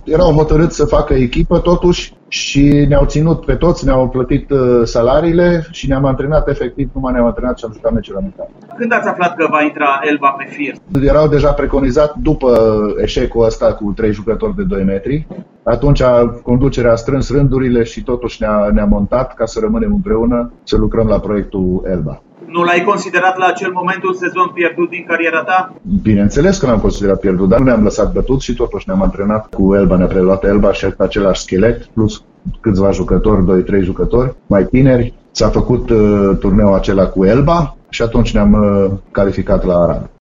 erau hotărâți să facă echipă totuși și ne-au ținut pe toți, ne-au plătit salariile și ne-am antrenat efectiv, numai ne-am antrenat și am jucat meciul amical. Când ați aflat că va intra Elba pe fir? Erau deja preconizat după eșecul ăsta cu 3 jucători de 2 metri. Atunci conducerea a strâns rândurile și totuși ne-a montat ca să rămânem împreună, să lucrăm la proiectul Elba. Nu l-ai considerat la acel moment un sezon pierdut din cariera ta? Bineînțeles că l-am considerat pierdut, dar nu ne-am lăsat bătut și totuși ne-am antrenat cu Elba, ne-a preluat Elba și același schelet, plus câțiva jucători, 2-3 jucători mai tineri. S-a făcut turneul acela cu Elba și atunci ne-am calificat la Arad.